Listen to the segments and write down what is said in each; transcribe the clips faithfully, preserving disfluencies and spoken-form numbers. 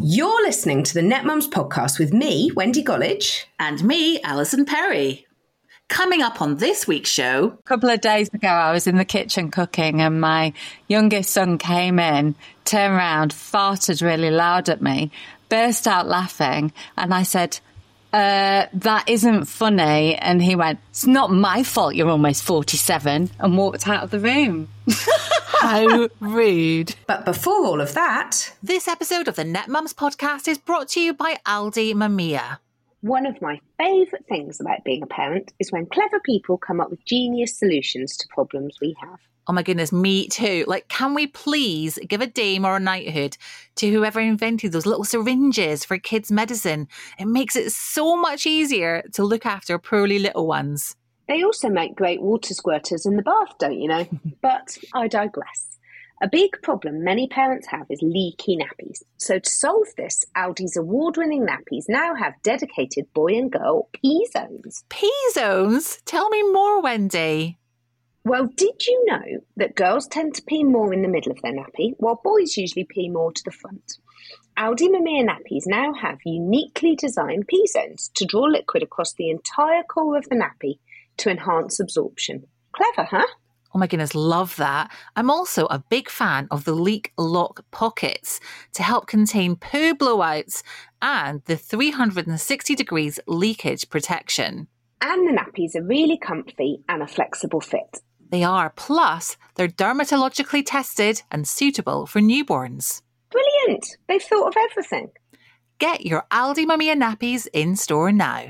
You're listening to the Net Mums podcast with me, Wendy Gollidge. And me, Alison Perry. Coming up on this week's show... A couple of days ago, I was in the kitchen cooking and my youngest son came in, turned around, farted really loud at me, burst out laughing, and I said, uh, that isn't funny. And he went, it's not my fault you're almost forty-seven, and walked out of the room. How rude. But before all of that... This episode of the Net Mums podcast is brought to you by Aldi Mamiya. One of my favourite things about being a parent is when clever people come up with genius solutions to problems we have. Oh my goodness, me too. Like, can we please give a dame or a knighthood to whoever invented those little syringes for kids' medicine? It makes it so much easier to look after poorly little ones. They also make great water squirters in the bath, don't you know? But I digress. A big problem many parents have is leaky nappies. So to solve this, Aldi's award-winning nappies now have dedicated boy and girl pee zones. Pee zones? Tell me more, Wendy. Well, did you know that girls tend to pee more in the middle of their nappy, while boys usually pee more to the front? Aldi Mamiya nappies now have uniquely designed pee zones to draw liquid across the entire core of the nappy to enhance absorption. Clever, huh? Oh my goodness, love that. I'm also a big fan of the leak lock pockets to help contain poo blowouts and the three hundred sixty degrees leakage protection. And the nappies are really comfy and a flexible fit. They are. Plus, they're dermatologically tested and suitable for newborns. Brilliant. They've thought of everything. Get your Aldi Mamiya nappies in store now.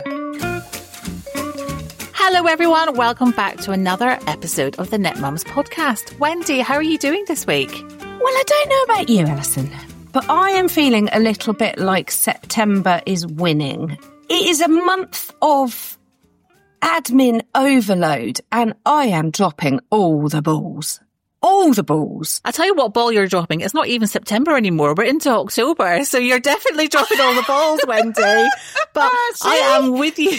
Hello everyone, welcome back to another episode of the Net Mums podcast. Wendy, how are you doing this week? Well, I don't know about you, Alison, but I am feeling a little bit like September is winning. It is a month of admin overload and I am dropping all the balls. All the balls. I tell you what ball you're dropping. It's not even September anymore. We're into October, so you're definitely dropping all the balls, Wendy. But I am with you.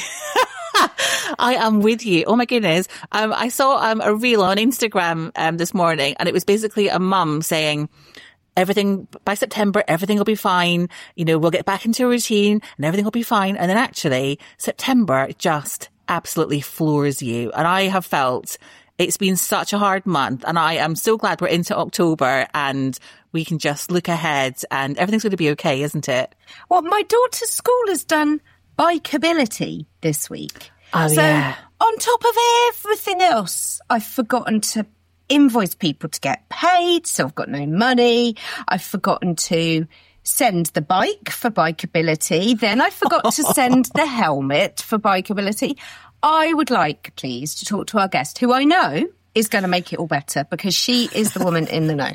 I am with you. Oh my goodness. Um, I saw um, a reel on Instagram um, this morning and it was basically a mum saying, everything by September, everything will be fine. You know, we'll get back into a routine and everything will be fine. And then actually September just absolutely floors you. And I have felt it's been such a hard month and I am so glad we're into October and we can just look ahead and everything's going to be okay, isn't it? Well, my daughter's school has done bikeability this week. Oh, so yeah. On top of everything else, I've forgotten to invoice people to get paid, so I've got no money. I've forgotten to send the bike for bikeability. Then I forgot to send the helmet for bikeability. I would like, please, to talk to our guest, who I know is going to make it all better because she is the woman in the know.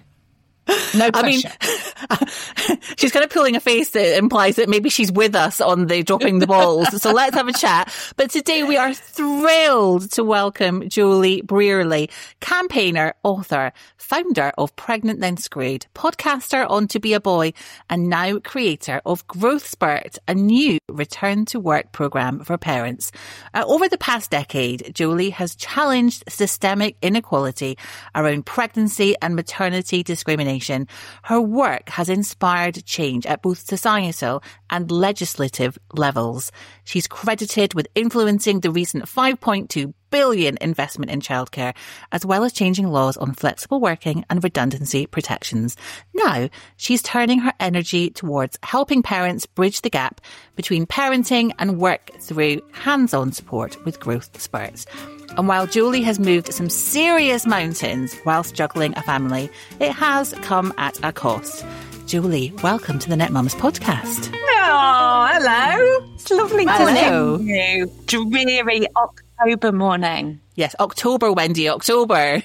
No pressure. I mean, she's kind of pulling a face that implies that maybe she's with us on the dropping the balls. So let's have a chat. But today we are thrilled to welcome Jolie Brearley, campaigner, author, founder of Pregnant Then Screwed, podcaster on To Be a Boy, and now creator of Growth Spurt, a new return to work programme for parents. Uh, over the past decade, Jolie has challenged systemic inequality around pregnancy and maternity discrimination. Her work has inspired change at both societal and legislative levels. She's credited with influencing the recent five point two billion investment in childcare, as well as changing laws on flexible working and redundancy protections. Now, she's turning her energy towards helping parents bridge the gap between parenting and work through hands-on support with Growth Spurts. And while Jolie has moved some serious mountains whilst juggling a family, it has come at a cost. Jolie, welcome to the Net Mums podcast. Oh, hello. It's lovely to Hello. meet you. Dreary October morning. Yes, October, Wendy, October.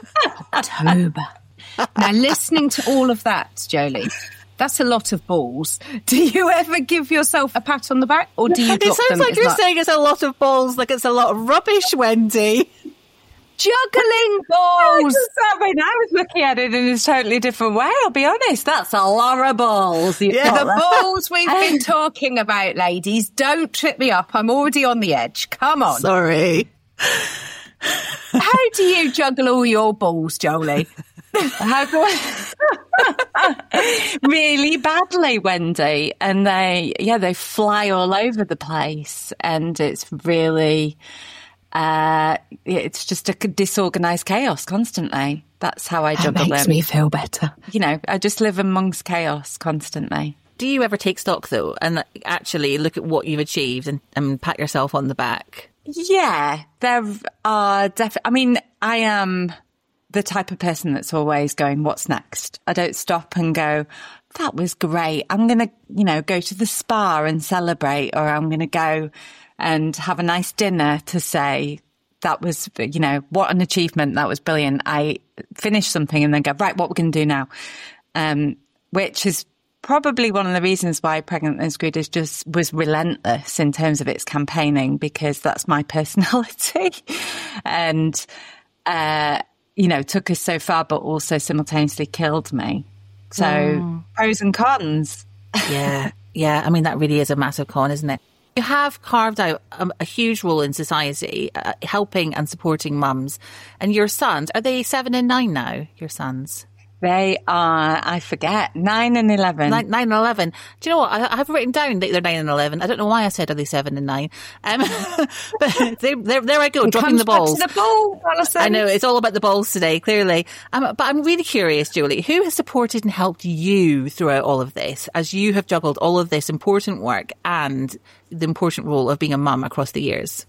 October. Now, listening to all of that, Jolie, that's a lot of balls. Do you ever give yourself a pat on the back, or do you It drop sounds them like as you're much? saying it's a lot of balls, like it's a lot of rubbish, Wendy. Juggling balls. I mean, I was looking at it in a totally different way, I'll be honest. That's a lot of balls. You've Yeah. got the balls we've been talking about, ladies. Don't trip me up. I'm already on the edge. Come on. Sorry. How do you juggle all your balls, Jolie? How do I... really badly, Wendy. And they, yeah, they fly all over the place. And it's really, uh, it's just a disorganized chaos constantly. That's how I juggle them. That makes me feel better. You know, I just live amongst chaos constantly. Do you ever take stock, though, and actually look at what you've achieved and, and pat yourself on the back? Yeah, there are definitely. I mean, I am the type of person that's always going, what's next? I don't stop and go, that was great. I'm going to, you know, go to the spa and celebrate, or I'm going to go and have a nice dinner to say, that was, you know, what an achievement. That was brilliant. I finish something and then go, right, what we're going to do now? Um, which is probably one of the reasons why Pregnant and Screwed is just was relentless in terms of its campaigning, because that's my personality. and, uh, you know, took us so far, but also simultaneously killed me. So mm. pros and cons. Yeah. Yeah. I mean, that really is a massive con, isn't it? You have carved out a, a huge role in society, uh, helping and supporting mums. And your sons, are they seven and nine now, your sons? They are, I forget, nine and eleven. Nine, nine and eleven. Do you know what? I, I have written down that they're nine and eleven. I don't know why I said are they seven and nine. Um, but they, there, there I go, it dropping the balls. Back to the ball, Alison. I know, it's all about the balls today, clearly. Um, but I'm really curious, Julie, who has supported and helped you throughout all of this, as you have juggled all of this important work and the important role of being a mum across the years?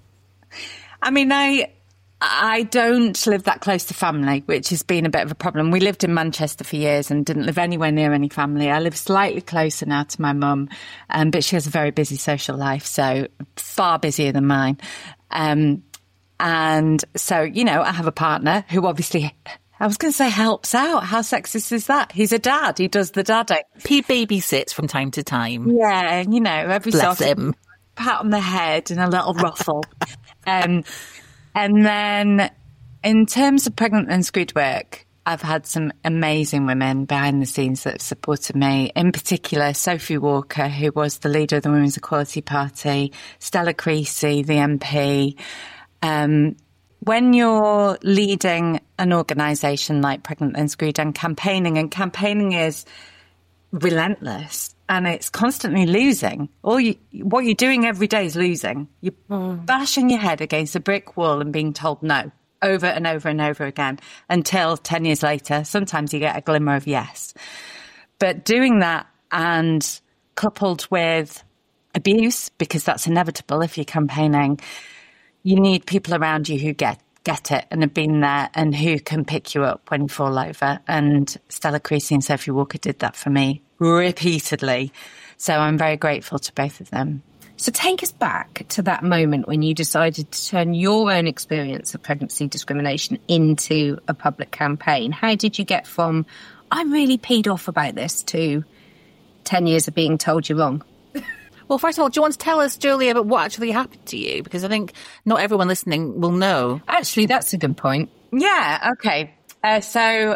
I mean, I... I don't live that close to family, which has been a bit of a problem. We lived in Manchester for years and didn't live anywhere near any family. I live slightly closer now to my mum, um, but she has a very busy social life, so far busier than mine. Um, and so, you know, I have a partner who obviously, I was going to say helps out. How sexist is that? He's a dad. He does the dadding. He babysits from time to time. Yeah, you know, every Bless so often, him. pat on the head and a little ruffle. um And then in terms of Pregnant and Screwed work, I've had some amazing women behind the scenes that have supported me. In particular, Sophie Walker, who was the leader of the Women's Equality Party, Stella Creasy, the M P. Um, when you're leading an organisation like Pregnant and Screwed and campaigning, and campaigning is relentless, and it's constantly losing. All you, what you're doing every day is losing. You're mm. bashing your head against a brick wall and being told no over and over and over again until ten years later, sometimes you get a glimmer of yes. But doing that, and coupled with abuse, because that's inevitable if you're campaigning, you need people around you who get get it and have been there and who can pick you up when you fall over. And Stella Creasy and Sophie Walker did that for me repeatedly. So I'm very grateful to both of them. So take us back to that moment when you decided to turn your own experience of pregnancy discrimination into a public campaign. How did you get from, I'm really peed off about this, to ten years of being told you're wrong? Well, first of all, do you want to tell us, Julie, about what actually happened to you? Because I think not everyone listening will know. Actually, that's a good point. Yeah, okay. Uh, so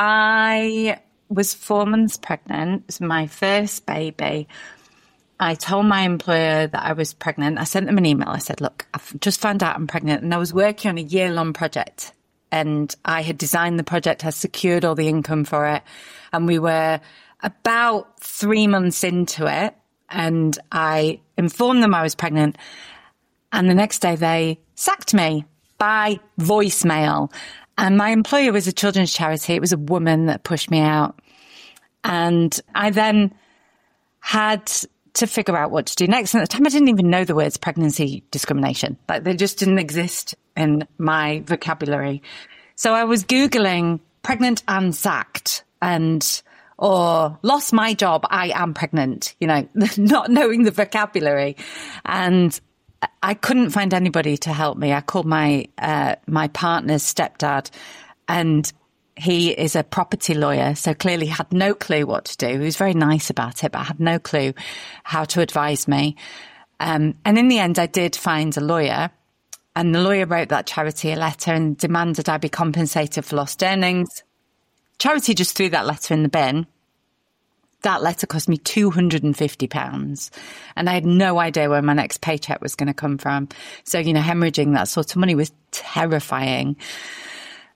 I was four months pregnant. It was my first baby. I told my employer that I was pregnant. I sent them an email. I said, look, I've just found out I'm pregnant. And I was working on a year-long project. And I had designed the project, I secured all the income for it. And we were about three months into it. And I informed them I was pregnant. And the next day they sacked me by voicemail. And my employer was a children's charity. It was a woman that pushed me out. And I then had to figure out what to do next. And at the time, I didn't even know the words pregnancy discrimination. Like, they just didn't exist in my vocabulary. So I was Googling pregnant and sacked, and or lost my job, I am pregnant, you know, not knowing the vocabulary. And I couldn't find anybody to help me. I called my uh, my partner's stepdad, and he is a property lawyer, so clearly had no clue what to do. He was very nice about it, but had no clue how to advise me. Um, and in the end, I did find a lawyer, and the lawyer wrote that charity a letter and demanded I be compensated for lost earnings. Charity just threw that letter in the bin. That letter cost me two hundred fifty pounds, and I had no idea where my next paycheck was going to come from. So, you know, hemorrhaging that sort of money was terrifying.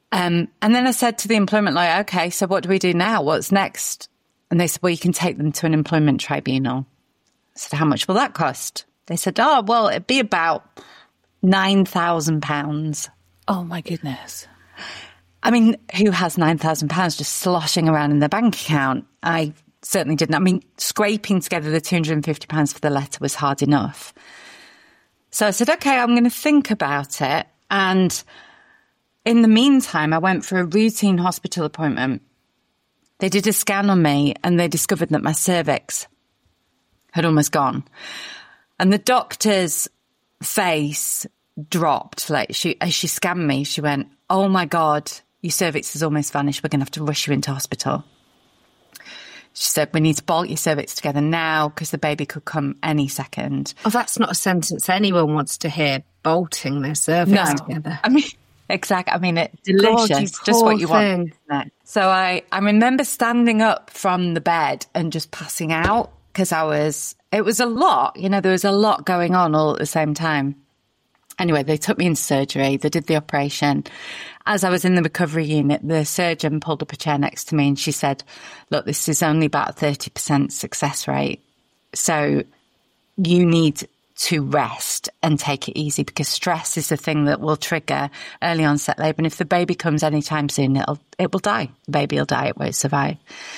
Um, and then I said to the employment lawyer, okay, so what do we do now? What's next? And they said, well, you can take them to an employment tribunal. I said, how much will that cost? They said, oh, well, it'd be about nine thousand pounds. Oh, my goodness. I mean, who has nine thousand pounds just sloshing around in their bank account? I certainly didn't. I mean, scraping together the two hundred fifty pounds for the letter was hard enough. So I said, okay, I'm going to think about it. And in the meantime, I went for a routine hospital appointment. They did a scan on me and they discovered that my cervix had almost gone. And the doctor's face dropped. Like she, as she scanned me, she went, oh my God, your cervix has almost vanished. We're going to have to rush you into hospital. She said, we need to bolt your cervix together now because the baby could come any second. Oh, that's not a sentence anyone wants to hear, bolting their cervix no. together. I mean, exactly. I mean, it's delicious. God, just what you thing. want. So I, I remember standing up from the bed and just passing out because I was, it was a lot. You know, there was a lot going on all at the same time. Anyway, they took me into surgery. They did the operation. As I was in the recovery unit, the surgeon pulled up a chair next to me and she said, look, this is only about a thirty percent success rate. So you need to rest and take it easy because stress is the thing that will trigger early onset labour. And if the baby comes anytime soon, it'll, it will die. The baby will die. It won't survive.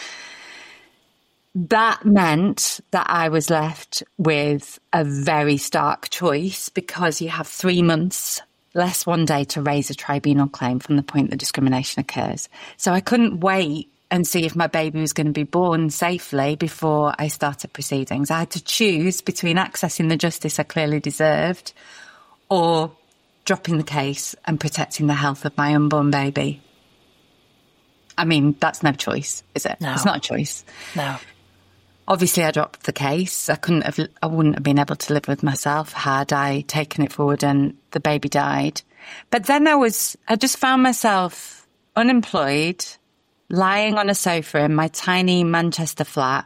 That meant that I was left with a very stark choice because you have three months less one day to raise a tribunal claim from the point that discrimination occurs. So I couldn't wait and see if my baby was going to be born safely before I started proceedings. I had to choose between accessing the justice I clearly deserved or dropping the case and protecting the health of my unborn baby. I mean, that's no choice, is it? No. It's not a choice. No. Obviously, I dropped the case. I couldn't have, I wouldn't have been able to live with myself had I taken it forward and the baby died. But then I was, I just found myself unemployed, lying on a sofa in my tiny Manchester flat,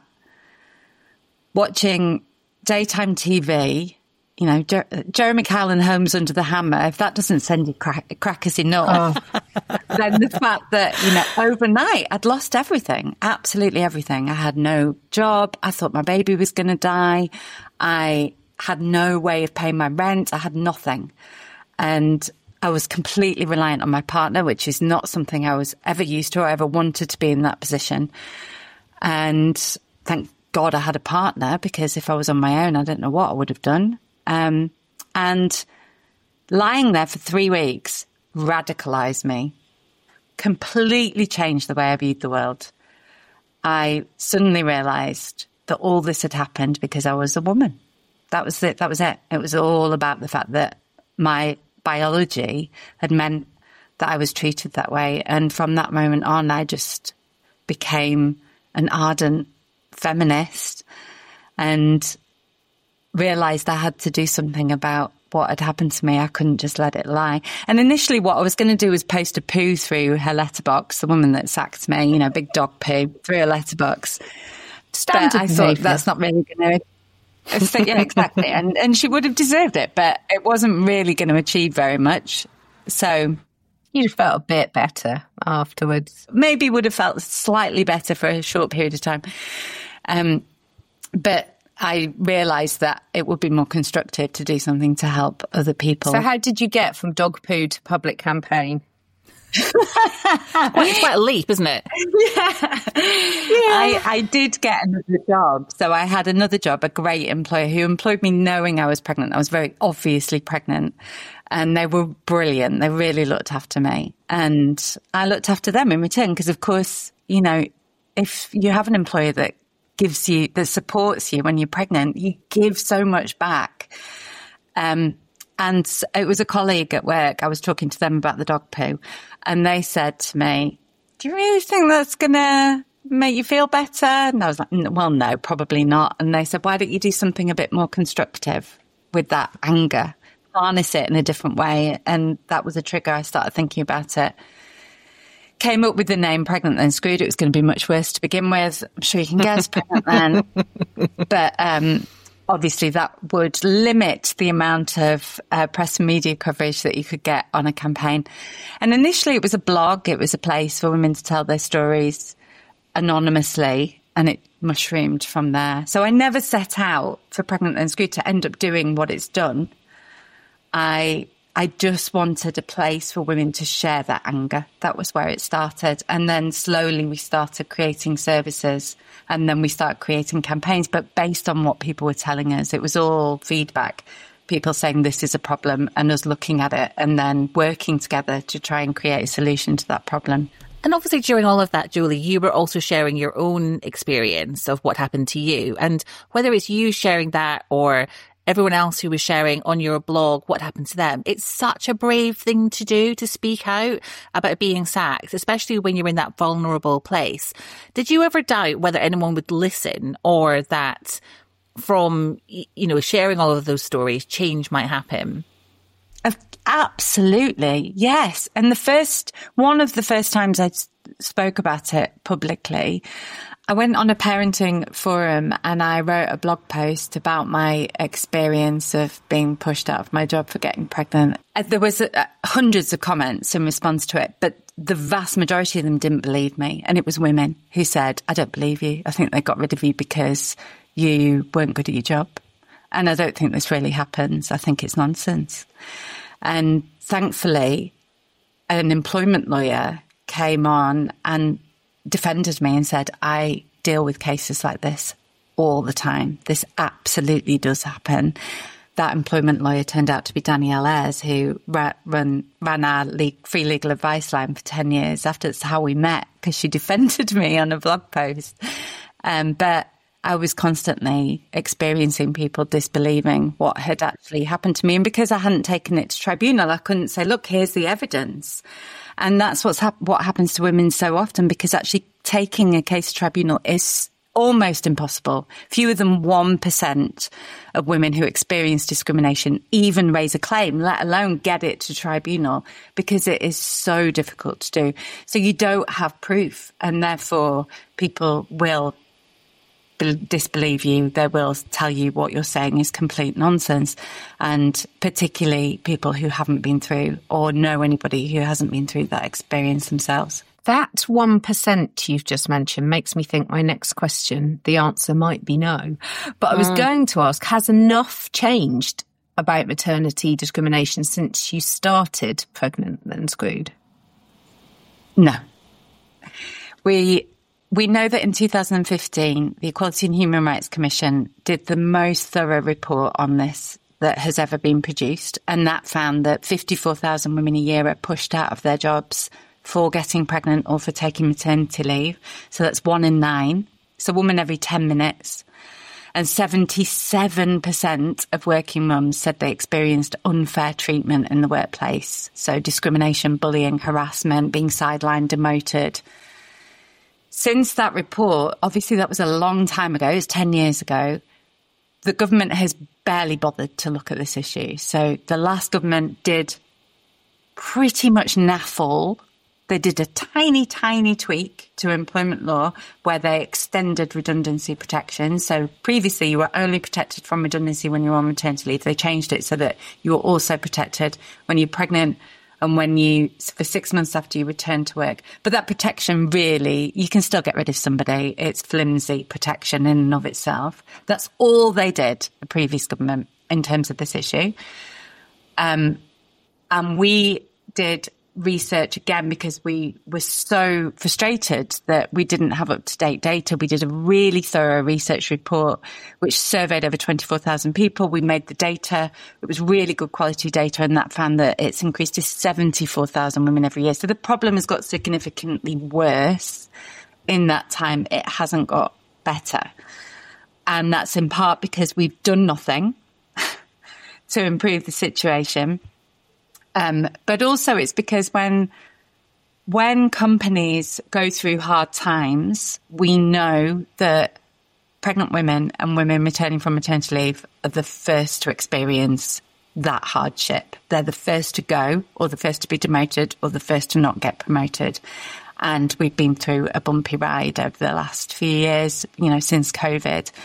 watching daytime T V, you know, Jer- Jeremy Kyle and Holmes Under the Hammer. If that doesn't send you crack- crackers enough, oh. Then the fact that, you know, overnight I'd lost everything, absolutely everything. I had no job. I thought my baby was going to die. I had no way of paying my rent. I had nothing. And I was completely reliant on my partner, which is not something I was ever used to or ever wanted to be in that position. And thank God I had a partner, because if I was on my own, I don't know what I would have done. Um, and lying there for three weeks radicalized me, completely changed the way I viewed the world. I suddenly realized that all this had happened because I was a woman. That was it. That was it. It was all about the fact that my biology had meant that I was treated that way. And from that moment on, I just became an ardent feminist and realised I had to do something about what had happened to me. I couldn't just let it lie. And initially what I was going to do was post a poo through her letterbox, the woman that sacked me, you know, big dog poo through her letterbox. Standard but I behaviour. thought that's not really going to... So, yeah, exactly. And, and she would have deserved it, but it wasn't really going to achieve very much. So... You'd have felt a bit better afterwards. Maybe would have felt slightly better for a short period of time. Um, but... I realised that it would be more constructive to do something to help other people. So how did you get from dog poo to public campaign? Well, it's quite a leap, isn't it? Yeah. yeah. I, I did get another job. So I had another job, a great employer who employed me knowing I was pregnant. I was very obviously pregnant. And they were brilliant. They really looked after me. And I looked after them in return because, of course, you know, if you have an employer that gives you, that supports you when you're pregnant, you give so much back. Um, and it was a colleague at work. I was talking to them about the dog poo, and they said to me, do you really think that's going to make you feel better? And I was like, well, no, probably not. And they said, why don't you do something a bit more constructive with that anger? Harness it in a different way. And that was a trigger. I started thinking about it. Came up with the name Pregnant Then Screwed. It was going to be much worse to begin with. I'm sure you can guess, Pregnant Then. But um, obviously that would limit the amount of uh, press and media coverage that you could get on a campaign. And initially it was a blog. It was a place for women to tell their stories anonymously, and it mushroomed from there. So I never set out for Pregnant Then Screwed to end up doing what it's done. I I just wanted a place for women to share their anger. That was where it started. And then slowly we started creating services, and then we started creating campaigns, but based on what people were telling us. It was all feedback, people saying this is a problem and us looking at it and then working together to try and create a solution to that problem. And obviously during all of that, Julie, you were also sharing your own experience of what happened to you. And whether it's you sharing that or everyone else who was sharing on your blog what happened to them, it's such a brave thing to do, to speak out about being sacked, especially when you're in that vulnerable place. Did you ever doubt whether anyone would listen, or that from, you know, sharing all of those stories, change might happen? Absolutely, yes. And the first, one of the first times I spoke about it publicly, I went on a parenting forum and I wrote a blog post about my experience of being pushed out of my job for getting pregnant. There was uh, hundreds of comments in response to it, but the vast majority of them didn't believe me. And it was women who said, I don't believe you. I think they got rid of you because you weren't good at your job. And I don't think this really happens. I think it's nonsense. And thankfully, an employment lawyer came on and defended me and said, I deal with cases like this all the time. This absolutely does happen. That employment lawyer turned out to be Danielle Ayres, who ra- run, ran our le- free legal advice line for ten years. After that's how we met, because she defended me on a blog post. Um, but I was constantly experiencing people disbelieving what had actually happened to me. And because I hadn't taken it to tribunal, I couldn't say, look, here's the evidence. And that's what's hap- what happens to women so often, because actually taking a case to tribunal is almost impossible. Fewer than one percent of women who experience discrimination even raise a claim, let alone get it to tribunal, because it is so difficult to do. So you don't have proof, and therefore people will disbelieve you. They will tell you what you're saying is complete nonsense. And particularly people who haven't been through or know anybody who hasn't been through that experience themselves. That one percent you've just mentioned makes me think my next question, the answer might be no. But I was mm. going to ask, has enough changed about maternity discrimination since you started Pregnant Then Screwed? No. We... We know that in two thousand fifteen, the Equality and Human Rights Commission did the most thorough report on this that has ever been produced. And that found that fifty-four thousand women a year are pushed out of their jobs for getting pregnant or for taking maternity leave. So that's one in nine. It's a woman every ten minutes. And seventy-seven percent of working mums said they experienced unfair treatment in the workplace. So discrimination, bullying, harassment, being sidelined, demoted. Since that report, obviously that was a long time ago, it was ten years ago, the government has barely bothered to look at this issue. So the last government did pretty much naffle. They did a tiny, tiny tweak to employment law where they extended redundancy protection. So previously you were only protected from redundancy when you were on maternity leave. They changed it so that you were also protected when you're pregnant and when you, for six months after you return to work. But that protection really, you can still get rid of somebody. It's flimsy protection in and of itself. That's all they did, the previous government, in terms of this issue. Um, and we did research again because we were so frustrated that we didn't have up-to-date data. We did a really thorough research report which surveyed over twenty-four thousand people. We made the data. It was really good quality data, and that found that it's increased to seventy-four thousand women every year. So the problem has got significantly worse in that time. It hasn't got better. And that's in part because we've done nothing to improve the situation. Um, but also it's because when when companies go through hard times, we know that pregnant women and women returning from maternity leave are the first to experience that hardship. They're the first to go, or the first to be demoted, or the first to not get promoted. And we've been through a bumpy ride over the last few years, you know, since COVID.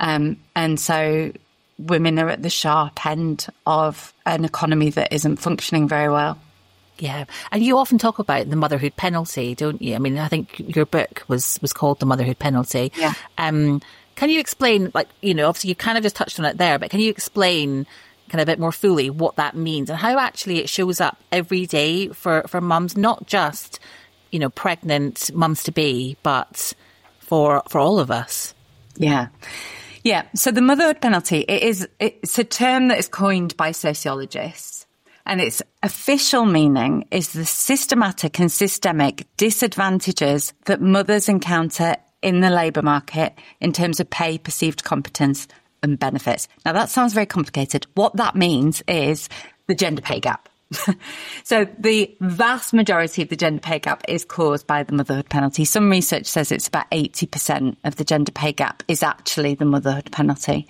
Um, and so women are at the sharp end of an economy that isn't functioning very well. Yeah. And you often talk about the motherhood penalty, don't you? I mean, I think your book was, was called The Motherhood Penalty. Yeah. Um, can you explain, like, you know, obviously you kind of just touched on it there, but can you explain kind of a bit more fully what that means and how actually it shows up every day for, for mums, not just, you know, pregnant mums to be, but for, for all of us? Yeah. Yeah. So the motherhood penalty, it is, it's a term that is coined by sociologists. And its official meaning is the systematic and systemic disadvantages that mothers encounter in the labour market in terms of pay, perceived competence and benefits. Now, that sounds very complicated. What that means is the gender pay gap. So the vast majority of the gender pay gap is caused by the motherhood penalty. Some research says it's about eighty percent of the gender pay gap is actually the motherhood penalty.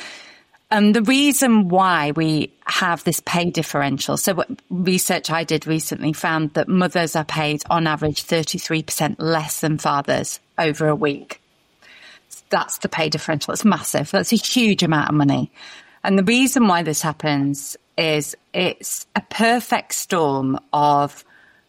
And the reason why we have this pay differential, so what research I did recently found that mothers are paid on average thirty-three percent less than fathers over a week. That's the pay differential. It's massive. That's a huge amount of money. And the reason why this happens is it's a perfect storm of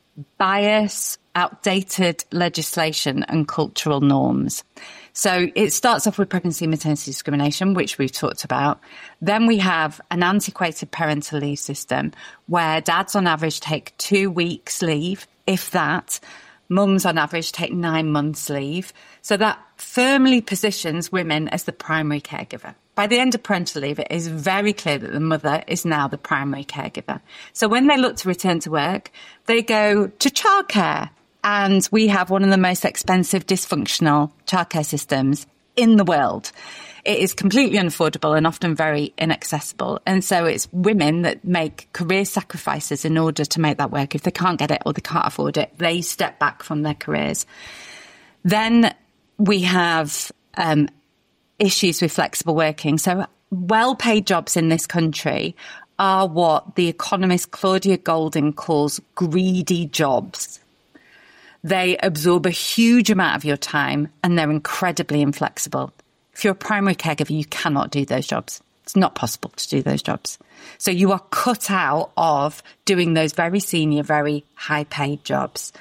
bias, outdated legislation and cultural norms. So it starts off with pregnancy and maternity discrimination, which we've talked about. Then we have an antiquated parental leave system where dads on average take two weeks leave, if that. Mums on average take nine months leave. So that firmly positions women as the primary caregiver. By the end of parental leave, it is very clear that the mother is now the primary caregiver. So when they look to return to work, they go to childcare. And we have one of the most expensive, dysfunctional childcare systems in the world. It is completely unaffordable and often very inaccessible. And so it's women that make career sacrifices in order to make that work. If they can't get it or they can't afford it, they step back from their careers. Then we have um, issues with flexible working. So well-paid jobs in this country are what the economist Claudia Goldin calls greedy jobs. They absorb a huge amount of your time and they're incredibly inflexible. If you're a primary caregiver, you cannot do those jobs. It's not possible to do those jobs. So you are cut out of doing those very senior, very high paid jobs.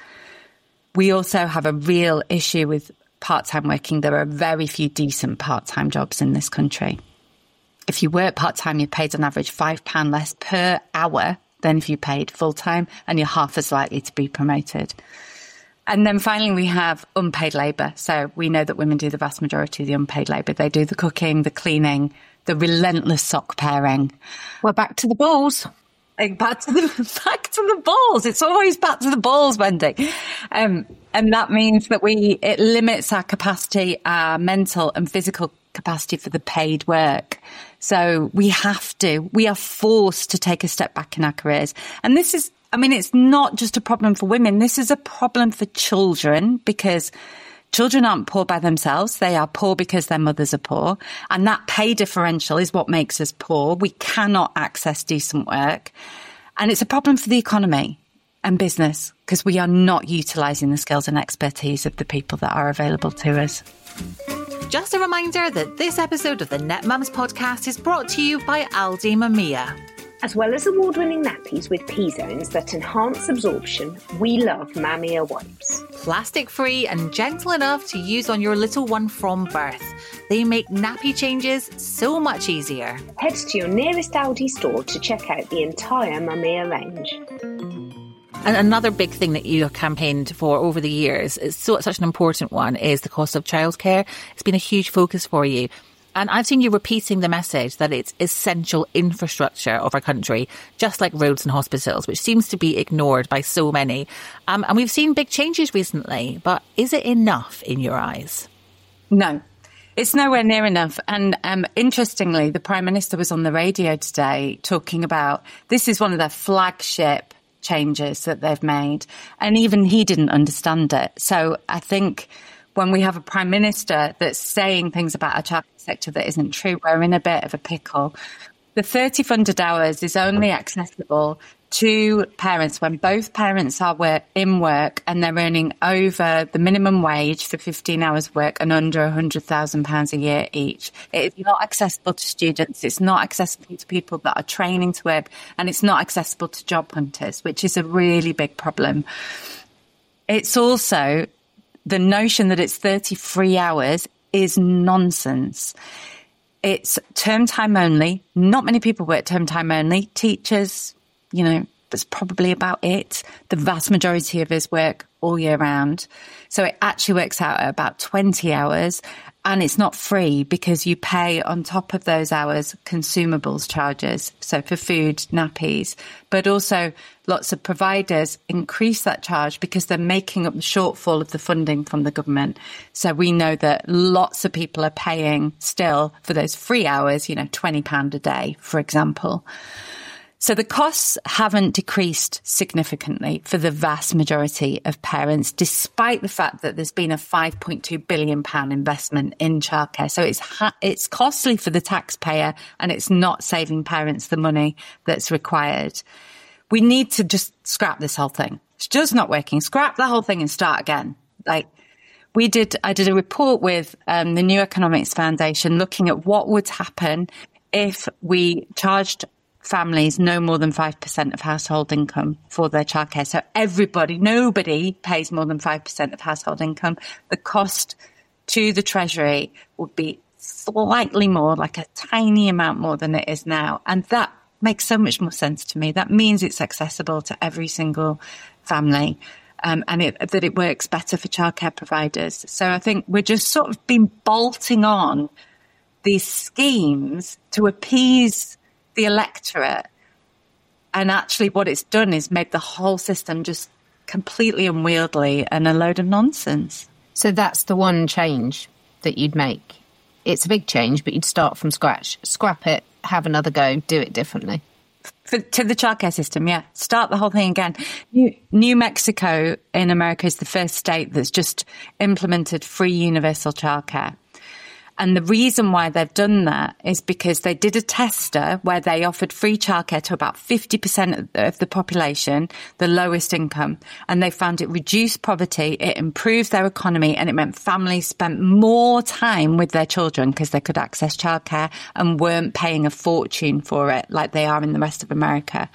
We also have a real issue with part-time working. There are very few decent part-time jobs in this country. If you work part-time, you're paid on average five pounds less per hour than if you paid full-time, and you're half as likely to be promoted. And then finally, we have unpaid labour. So we know that women do the vast majority of the unpaid labour. They do the cooking, the cleaning, the relentless sock pairing. Well, back to the balls. Back to the back to the balls. It's always back to the balls, Wendy. Um, and that means that we it limits our capacity, our mental and physical capacity for the paid work. So we have to, we are forced to take a step back in our careers. And this is, I mean, it's not just a problem for women. This is a problem for children because children aren't poor by themselves. They are poor because their mothers are poor. And that pay differential is what makes us poor. We cannot access decent work. And it's a problem for the economy and business because we are not utilising the skills and expertise of the people that are available to us. Just a reminder that this episode of the Net Mums podcast is brought to you by Aldi Mamiya. As well as award-winning nappies with P-zones that enhance absorption, we love Mamiya wipes. Plastic-free and gentle enough to use on your little one from birth. They make nappy changes so much easier. Head to your nearest Aldi store to check out the entire Mamiya range. And another big thing that you have campaigned for over the years, it's so, such an important one, is the cost of childcare. It's been a huge focus for you. And I've seen you repeating the message that it's essential infrastructure of our country, just like roads and hospitals, which seems to be ignored by so many. Um, and we've seen big changes recently, but is it enough in your eyes? No, it's nowhere near enough. And um, interestingly, the Prime Minister was on the radio today talking about this is one of their flagship changes that they've made. And even he didn't understand it. So I think when we have a Prime Minister that's saying things about our childcare sector that isn't true, we're in a bit of a pickle. The thirty funded hours is only accessible two parents, when both parents are work, in work and they're earning over the minimum wage for fifteen hours of work and under one hundred thousand pounds a year each, it is not accessible to students. It's not accessible to people that are training to work, and it's not accessible to job hunters, which is a really big problem. It's also the notion that it's thirty-three hours is nonsense. It's term time only. Not many people work term time only. Teachers, you know, that's probably about it. The vast majority of us work all year round. So it actually works out at about twenty hours, and it's not free because you pay on top of those hours consumables charges. So for food, nappies, but also lots of providers increase that charge because they're making up the shortfall of the funding from the government. So we know that lots of people are paying still for those free hours, you know, twenty pounds a day, for example. So the costs haven't decreased significantly for the vast majority of parents, despite the fact that there's been a five point two billion pounds investment in childcare. So it's ha- it's costly for the taxpayer, and it's not saving parents the money that's required. We need to just scrap this whole thing. It's just not working. Scrap the whole thing and start again. Like we did, I did a report with um, the New Economics Foundation looking at what would happen if we charged families no more than five percent of household income for their childcare. So everybody, nobody pays more than five percent of household income. The cost to the Treasury would be slightly more, like a tiny amount more than it is now. And that makes so much more sense to me. That means it's accessible to every single family. Um, and it, that it works better for childcare providers. So I think we're just sort of been bolting on these schemes to appease the electorate, and actually what it's done is made the whole system just completely unwieldy and a load of nonsense. So that's the one change that you'd make. It's a big change, but you'd start from scratch, scrap it, have another go, do it differently. For, to the childcare system, yeah. Start the whole thing again. New, New Mexico in America is the first state that's just implemented free universal childcare. And the reason why they've done that is because they did a tester where they offered free childcare to about fifty percent of the population, the lowest income. And they found it reduced poverty, it improved their economy, and it meant families spent more time with their children because they could access childcare and weren't paying a fortune for it like they are in the rest of America.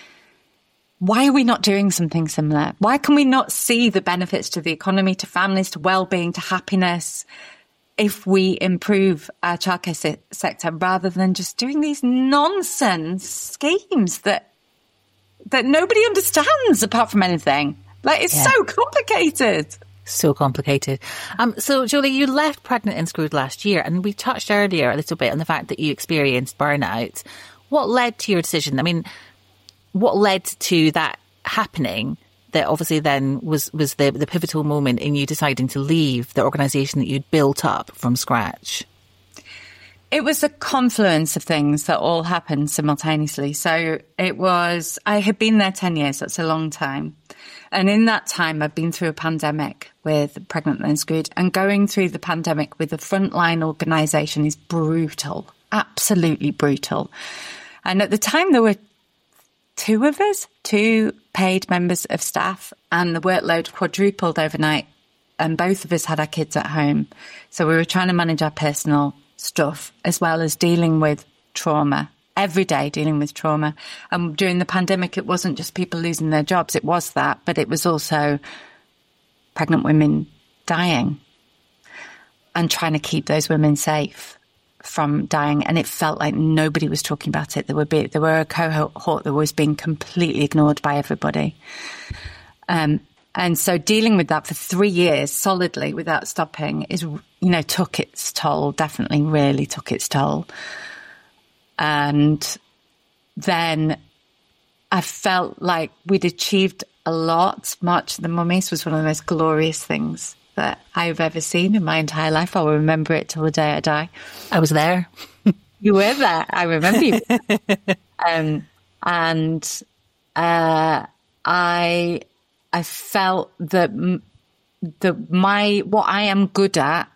Why are we not doing something similar? Why can we not see the benefits to the economy, to families, to well-being, to happiness, if we improve our childcare se- sector rather than just doing these nonsense schemes that that nobody understands apart from anything? Like, it's yeah. so complicated. So complicated. Um, so, Jolie, you left Pregnant and Screwed last year, and we touched earlier a little bit on the fact that you experienced burnout. What led to your decision? I mean, what led to that happening? That obviously then was, was the, the pivotal moment in you deciding to leave the organisation that you'd built up from scratch? It was a confluence of things that all happened simultaneously. So it was, I had been there ten years. That's a long time. And in that time, I've been through a pandemic with Pregnant and Screwed. And going through the pandemic with a frontline organisation is brutal, absolutely brutal. And at the time, there were two of us, two paid members of staff, and the workload quadrupled overnight. And both of us had our kids at home. So we were trying to manage our personal stuff as well as dealing with trauma, every day dealing with trauma. And during the pandemic, it wasn't just people losing their jobs. It was that, but it was also pregnant women dying and trying to keep those women safe from dying. And it felt like nobody was talking about it. There would be, there were a cohort that was being completely ignored by everybody. Um, and so dealing with that for three years solidly without stopping is, you know, took its toll, definitely really took its toll. And then I felt like we'd achieved a lot. March of the Mummies was one of the most glorious things that I've ever seen in my entire life. I'll remember it till the day I die. I was there. You were there. I remember you. um, and uh, I I felt that the my what I am good at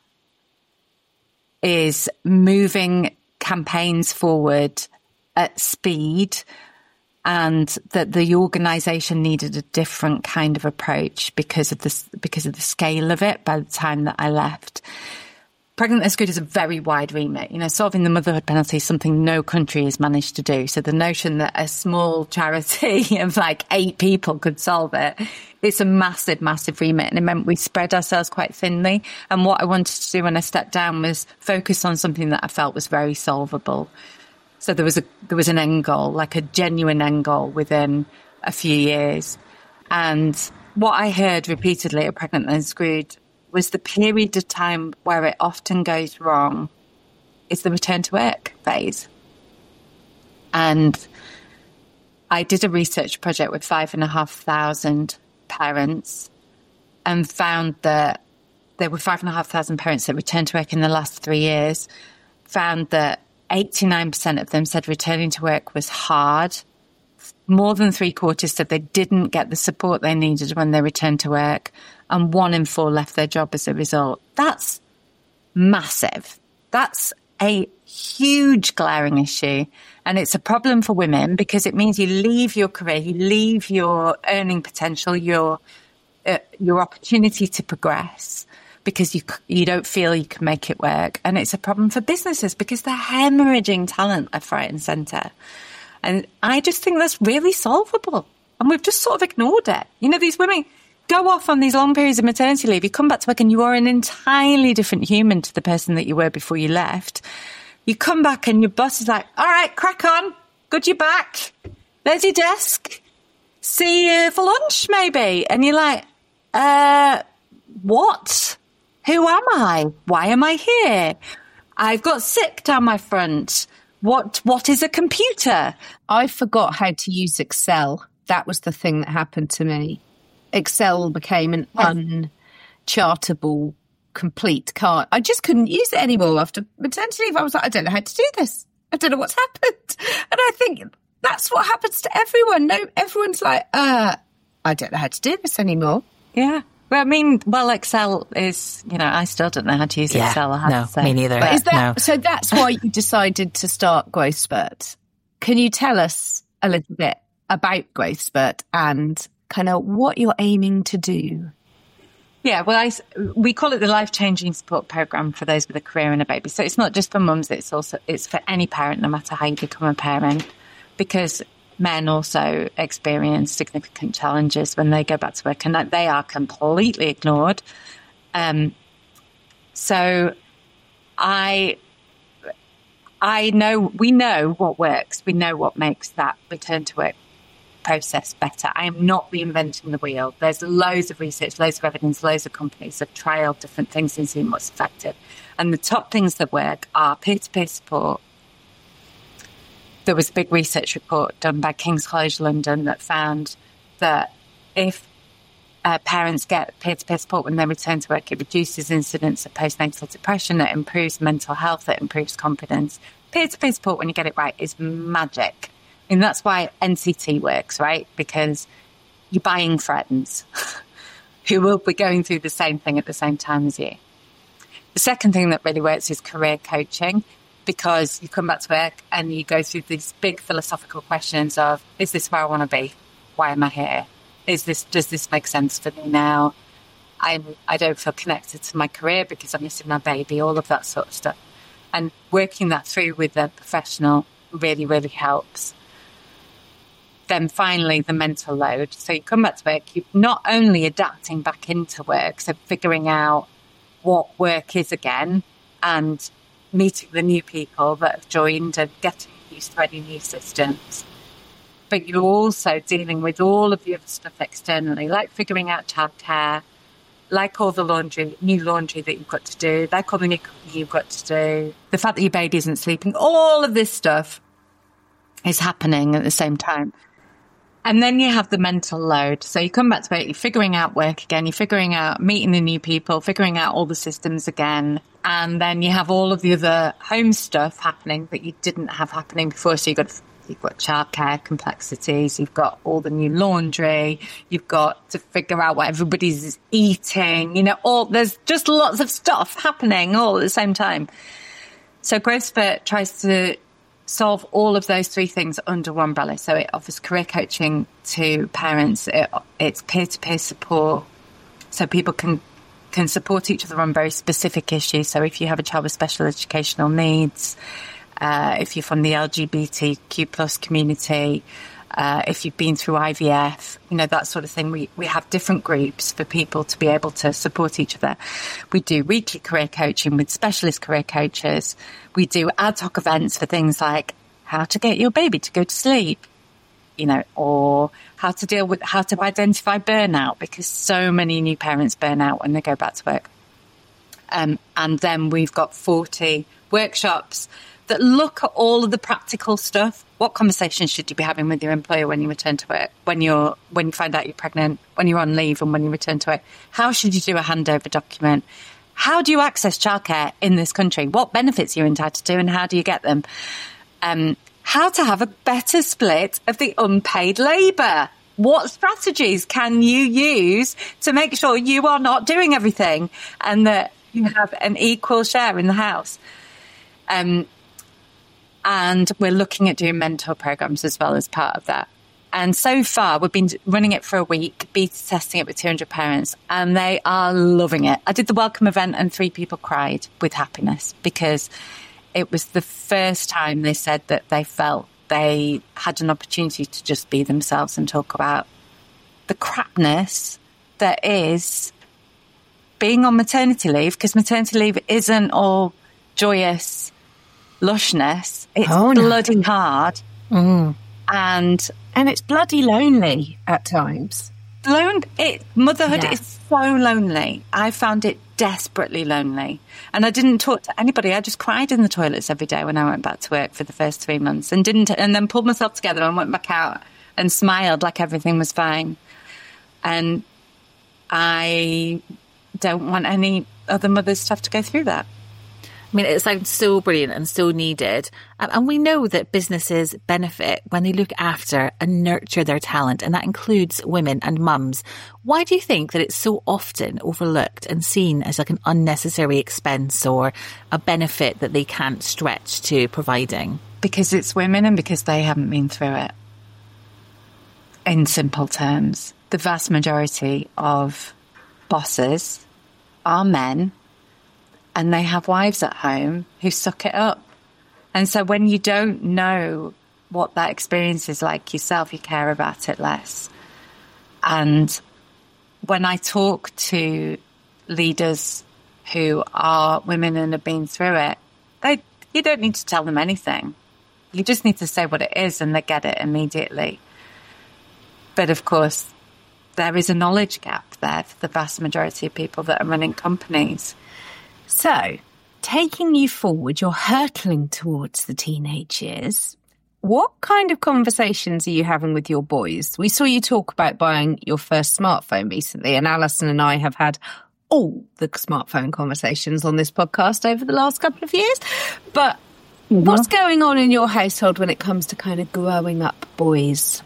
is moving campaigns forward at speed and that the organisation needed a different kind of approach because of this, because of the scale of it by the time that I left. Pregnant as Good is a very wide remit. You know, solving the motherhood penalty is something no country has managed to do. So the notion that a small charity of like eight people could solve it, it's a massive, massive remit. And it meant we spread ourselves quite thinly. And what I wanted to do when I stepped down was focus on something that I felt was very solvable. So there was a, there was an end goal, like a genuine end goal within a few years. And what I heard repeatedly at Pregnant and Screwed was the period of time where it often goes wrong is the return to work phase. And I did a research project with five and a half thousand parents and found that there were five and a half thousand parents that returned to work in the last three years, found that eighty-nine percent of them said returning to work was hard. More than three quarters said they didn't get the support they needed when they returned to work, and one in four left their job as a result. That's massive. That's a huge glaring issue. And it's a problem for women because it means you leave your career, you leave your earning potential, your uh, your opportunity to progress because you you don't feel you can make it work. And it's a problem for businesses because they're hemorrhaging talent left, right and centre. And I just think that's really solvable. And we've just sort of ignored it. You know, these women go off on these long periods of maternity leave. You come back to work and you are an entirely different human to the person that you were before you left. You come back and your boss is like, all right, crack on. Good you're back. There's your desk. See you for lunch, maybe. And you're like, uh, what? Who am I? Why am I here? I've got sick down my front. What, what is a computer? I forgot how to use Excel. That was the thing that happened to me. Excel became an unchartable, complete card. I just couldn't use it anymore after maternity leave. I was like, I don't know how to do this. I don't know what's happened. And I think that's what happens to everyone. No, everyone's like, uh, I don't know how to do this anymore. Yeah. Well, I mean, well, Excel is, you know, I still don't know how to use yeah, Excel, I have no, to say. Me neither. But is that, no. So that's why you decided to start Growth Spurt. Can you tell us a little bit about Growth Spurt and kind of what you're aiming to do? Yeah, well, I, we call it the life-changing support program for those with a career and a baby. So it's not just for mums, it's also, it's for any parent, no matter how you become a parent, because men also experience significant challenges when they go back to work and that they are completely ignored. Um, so I, I know, we know what works. We know what makes that return to work process better. I am not reinventing the wheel. There's loads of research, loads of evidence, loads of companies have trialed different things and seen what's effective. And the top things that work are peer-to-peer support. There was a big research report done by King's College London that found that if uh, parents get peer-to-peer support when they return to work, it reduces incidence of postnatal depression, it improves mental health, it improves confidence. Peer-to-peer support, when you get it right, is magic. And that's why N C T works, right? Because you're buying friends who will be going through the same thing at the same time as you. The second thing that really works is career coaching, because you come back to work and you go through these big philosophical questions of, is this where I want to be? Why am I here? Is this, does this make sense for me now? I'm, I don't feel connected to my career because I'm missing my baby, all of that sort of stuff. And working that through with a professional really, really helps. Then finally, the mental load. So you come back to work, you're not only adapting back into work, so figuring out what work is again and meeting the new people that have joined and getting used to any new systems. But you're also dealing with all of the other stuff externally, like figuring out childcare, like all the laundry, new laundry that you've got to do, like all the new cooking you've got to do, the fact that your baby isn't sleeping, all of this stuff is happening at the same time. And then you have the mental load. So you come back to it, you're figuring out work again, you're figuring out meeting the new people, figuring out all the systems again. And then you have all of the other home stuff happening that you didn't have happening before. So you've got, you've got childcare complexities, you've got all the new laundry, you've got to figure out what everybody's eating, you know, all, there's just lots of stuff happening all at the same time. So Growth Spurt tries to solve all of those three things under one umbrella. So it offers career coaching to parents. It, it's peer-to-peer support, so people can can support each other on very specific issues. So if you have a child with special educational needs, uh, if you're from the L G B T Q plus community, uh, if you've been through I V F, you know, that sort of thing. We, we have different groups for people to be able to support each other. We do weekly career coaching with specialist career coaches. We do ad hoc events for things like how to get your baby to go to sleep, you know, or how to deal with, how to identify burnout, because so many new parents burn out when they go back to work. Um, and then we've got forty workshops that look at all of the practical stuff. What conversations should you be having with your employer when you return to work, when you're, when you find out you're pregnant, when you're on leave, and when you return to work? How should you do a handover document? How do you access childcare in this country? What benefits are you entitled to, and how do you get them? Um, how to have a better split of the unpaid labour. What strategies can you use to make sure you are not doing everything and that you have an equal share in the house? Um, and we're looking at doing mentor programs as well as part of that. And so far, we've been running it for a week, beta testing it with two hundred parents, and they are loving it. I did the welcome event and three people cried with happiness because it was the first time they said that they felt they had an opportunity to just be themselves and talk about the crapness that is being on maternity leave, because maternity leave isn't all joyous lushness. It's oh, no. bloody hard. Mm. And and it's bloody lonely at times. Lone, it, motherhood Yeah. is so lonely. I found it desperately lonely. And I didn't talk to anybody. I just cried in the toilets every day when I went back to work for the first three months and didn't, and then pulled myself together and went back out and smiled like everything was fine. And I don't want any other mothers to have to go through that. I mean, it sounds so brilliant and so needed. Um, and we know that businesses benefit when they look after and nurture their talent, and that includes women and mums. Why do you think that it's so often overlooked and seen as like an unnecessary expense or a benefit that they can't stretch to providing? Because it's women and because they haven't been through it. In simple terms, the vast majority of bosses are men, and they have wives at home who suck it up. And so when you don't know what that experience is like yourself, you care about it less. And when I talk to leaders who are women and have been through it, they you don't need to tell them anything. You just need to say what it is and they get it immediately. But of course, there is a knowledge gap there for the vast majority of people that are running companies. So, taking you forward, you're hurtling towards the teenage years. What kind of conversations are you having with your boys? We saw you talk about buying your first smartphone recently, and Alison and I have had all the smartphone conversations on this podcast over the last couple of years. But mm-hmm. what's going on in your household when it comes to kind of growing up boys?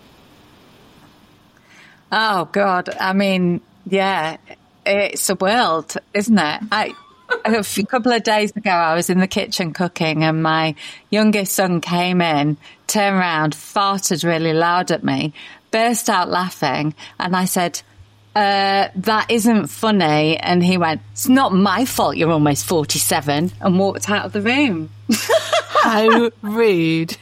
Oh, God. I mean, yeah, it's a world, isn't it? I... A few, couple of days ago, I was in the kitchen cooking and my youngest son came in, turned around, farted really loud at me, burst out laughing. And I said, uh, that isn't funny. And he went, it's not my fault you're almost forty-seven, and walked out of the room. How rude.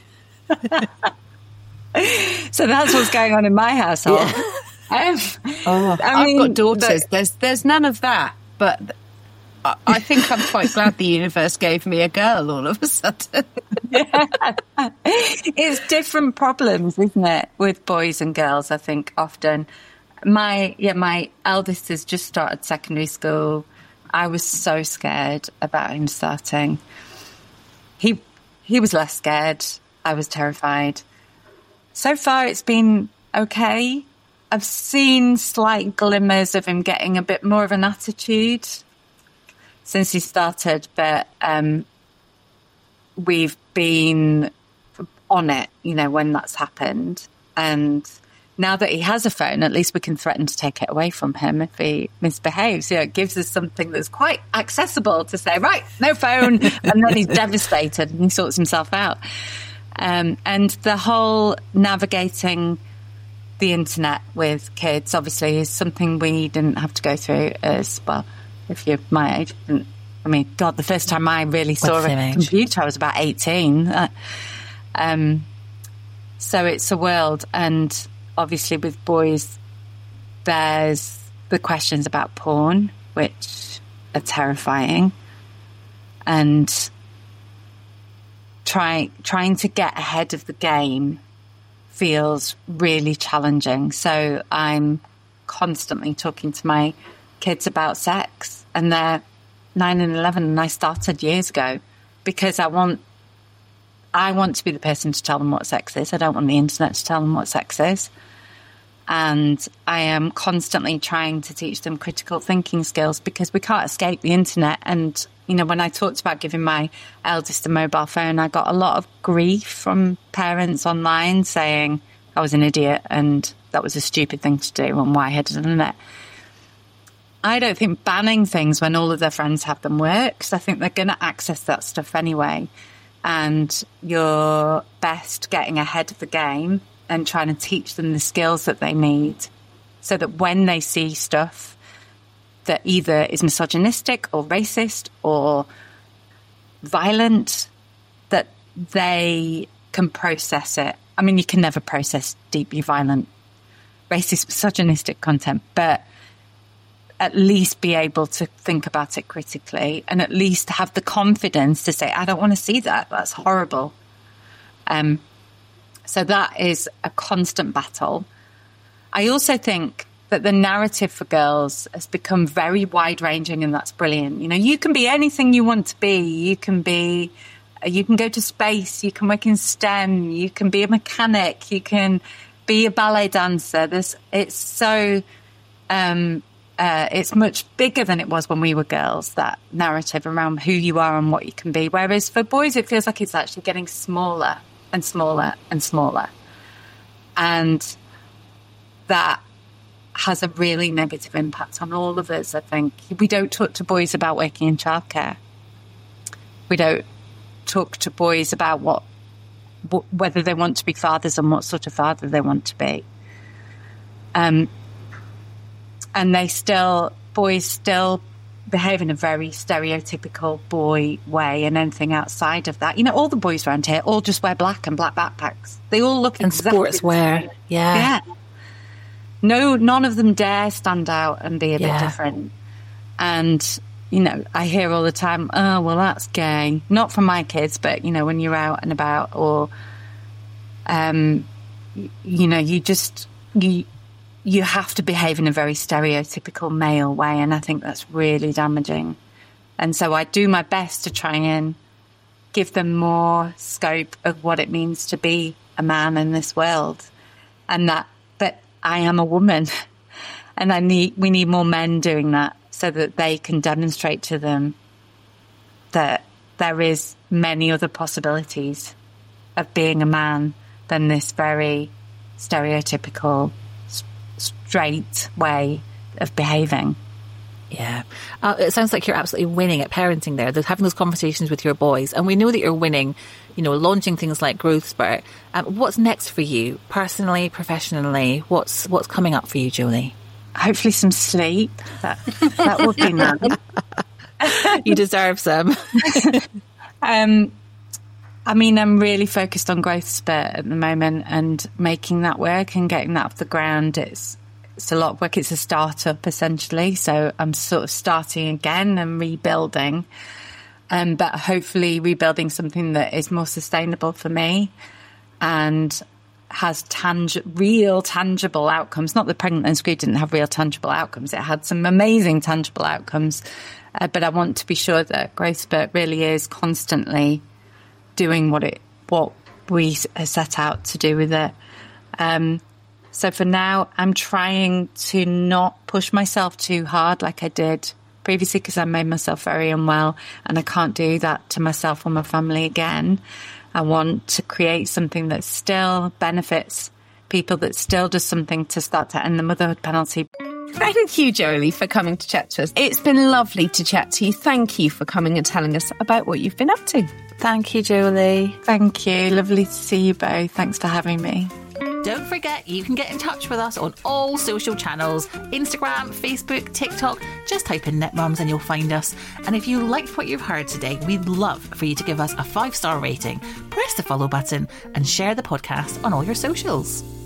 So that's what's going on in my household. Yeah. Um, oh, I mean, I've got daughters. But, there's, there's none of that. But I think I'm quite glad the universe gave me a girl all of a sudden. Yeah. It's different problems, isn't it, with boys and girls, I think, often. My, yeah, my eldest has just started secondary school. I was so scared about him starting. He, he was less scared. I was terrified. So far, it's been okay. I've seen slight glimmers of him getting a bit more of an attitude since he started, but um, we've been on it, you know, when that's happened. And now that he has a phone, at least we can threaten to take it away from him if he misbehaves. You know, it gives us something that's quite accessible to say, right, no phone, and then he's devastated and he sorts himself out. Um, and the whole navigating the internet with kids, obviously, is something we didn't have to go through as well. If you're my age, I mean, God, the first time I really saw a age? computer, I was about eighteen. Uh, um, so it's a world. And obviously with boys, there's the questions about porn, which are terrifying. And try, trying to get ahead of the game feels really challenging. So I'm constantly talking to my kids about sex, and they're nine and eleven, and I started years ago because I want I want to be the person to tell them what sex is. I don't want the internet to tell them what sex is. And I am constantly trying to teach them critical thinking skills because we can't escape the internet. And, you know, when I talked about giving my eldest a mobile phone, I got a lot of grief from parents online saying I was an idiot and that was a stupid thing to do and why I had done it. I don't think banning things when all of their friends have them works. I think they're going to access that stuff anyway. And you're best getting ahead of the game and trying to teach them the skills that they need so that when they see stuff that either is misogynistic or racist or violent, that they can process it. I mean, you can never process deeply violent, racist, misogynistic content, but at least be able to think about it critically and at least have the confidence to say, I don't want to see that. That's horrible. Um, so that is a constant battle. I also think that the narrative for girls has become very wide-ranging, and that's brilliant. You know, you can be anything you want to be. You can be, you can go to space, you can work in STEM, you can be a mechanic, you can be a ballet dancer. There's, it's so... Um, Uh, it's much bigger than it was when we were girls, that narrative around who you are and what you can be. Whereas for boys, it feels like it's actually getting smaller and smaller and smaller. And that has a really negative impact on all of us, I think. We don't talk to boys about working in childcare. We don't talk to boys about what, what whether they want to be fathers and what sort of father they want to be. Um. And they still, boys still behave in a very stereotypical boy way, and anything outside of that. You know, all the boys around here all just wear black and black backpacks. They all look and exactly sportswear. Yeah. Yeah. No, none of them dare stand out and be a yeah. bit different. And, you know, I hear all the time, oh, well, that's gay. Not from my kids, but, you know, when you're out and about or, um, you know, you just, you, you have to behave in a very stereotypical male way, and I think that's really damaging. And so I do my best to try and give them more scope of what it means to be a man in this world, and that, but I am a woman, and I need we need more men doing that so that they can demonstrate to them that there is many other possibilities of being a man than this very stereotypical straight way of behaving. Yeah. Uh, it sounds like you're absolutely winning at parenting there. They're having those conversations with your boys. And we know that you're winning, you know, launching things like Growth Spurt. Um, what's next for you, personally, professionally? What's what's coming up for you, Jolie? Hopefully some sleep. That, that would be nice. You deserve some. um, I mean, I'm really focused on Growth Spurt at the moment and making that work and getting that off the ground. It's it's a lot of work. It's a startup, essentially. So I'm sort of starting again and rebuilding, um, but hopefully rebuilding something that is more sustainable for me and has tangi- real tangible outcomes. Not that Pregnant and Screwed didn't have real tangible outcomes. It had some amazing tangible outcomes. Uh, but I want to be sure that Growth Spurt really is constantly doing what it what we set out to do with it. Um, so for now, I'm trying to not push myself too hard like I did previously, because I made myself very unwell, and I can't do that to myself or my family again. I want to create something that still benefits people, that still does something to start to end the motherhood penalty. Thank you, Jolie, for coming to chat to us. It's been lovely to chat to you. Thank you for coming and telling us about what you've been up to. Thank you, Jolie. Thank you. Lovely to see you both. Thanks for having me. Don't forget, you can get in touch with us on all social channels, Instagram, Facebook, TikTok. Just type in Knit Mums and you'll find us. And if you liked what you've heard today, we'd love for you to give us a five-star rating, press the follow button and share the podcast on all your socials.